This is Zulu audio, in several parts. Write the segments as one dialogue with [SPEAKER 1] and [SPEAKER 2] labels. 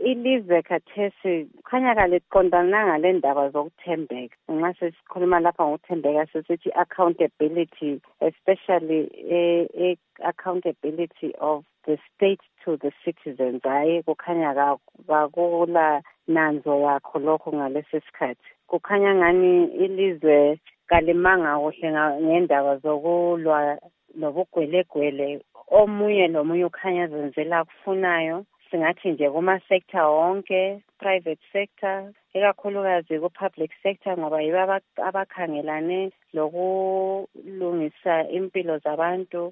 [SPEAKER 1] ilizwe khathesi kukhanya kaliqondana ngale ndaba zokuthembeka. Nxa sesikhuluma lapha ngokuthembeka sesithi accountability, especially accountability of the state to the citizens. Hayi kukhanya kakula nanzo yakho lokho ngalesi sikhathi. Kukhanya ngani ilizwe kalimanga kuhle ngendaba zokulwa nobugwelegwele. Omunye nomunye ukhanya zenzela kufunayo. Singathi nje kuma-sector wonke, private sector, ikakhulukazi ku-public sector ngoba yibo abakhangelane lokulungisa impilo zabantu,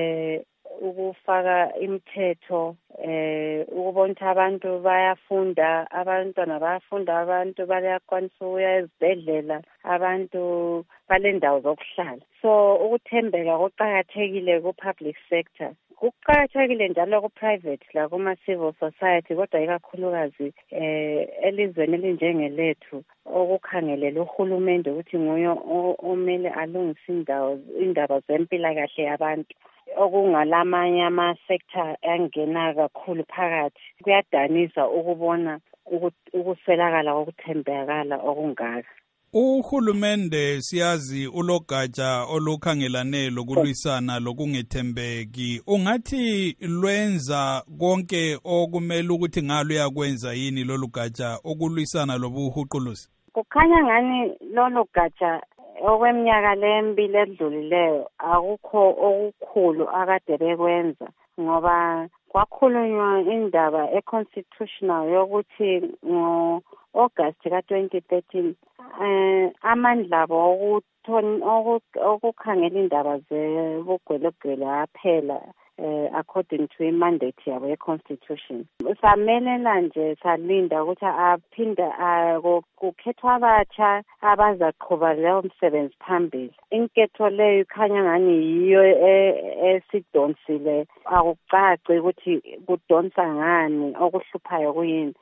[SPEAKER 1] ukufaka imithetho, ukubona ukuthi abantu bayafunda, abantwana bayafunda, abantu bayakwanisa ukuya ezibhedlela, abantu balendawo zokuhlala. So ukuthembeka kuqakathekile ku-public sector. Kuqakathekile njalo ku-private la kuma-civil society, kodwa ikakhulukazi elizweni elinjengelethu okukhangelela uhulumende ukuthi nguye omele alungise indaba zempilakahle yabantu, okungalamanye ama-sector angena kakhulu phakathi. Kuyadanisa ukubona ukuswelakala kokuthembekala okungaka.
[SPEAKER 2] Uhulumende siyazi ulogatsha olukhangelane lokulwisana lokungethembeki. Ungathi lwenza konke okumele ukuthi ngalo yakwenza yini lolu gatsha okulwisana lobuhuquluzi?
[SPEAKER 1] Kukhanya ngani lolu gatsha okweminyaka lemibili edlulileyo akukho okukhulu akade bekwenza, ngoba kwakhulunywa indaba e-constitutional yokuthi ngo-August ka-2013 amandla abo okukhangela indaba zebugwelegwele aphela according to imandate yabo ye-constitution. Samelela nje salinda ukuthi aphinda kukhethwa abatsha abazaqhuba leyo msebenzi phambili. Inketho leyo ikhanya ngani yiyo esidonsile, akucaci ukuthi kudonsa ngani, okuhluphayo kuyini.